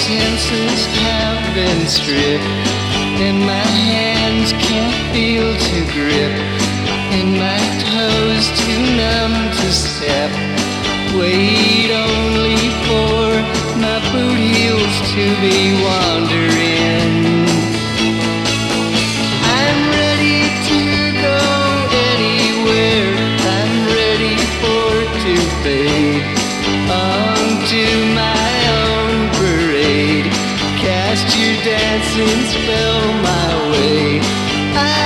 senses have been stripped, and my hands can't feel to grip, and my toes too numb to step. Wait only for my boot heels to be wandering. I'm ready to go anywhere. I'm ready for to fade onto my own parade. Cast your dancing spell my way.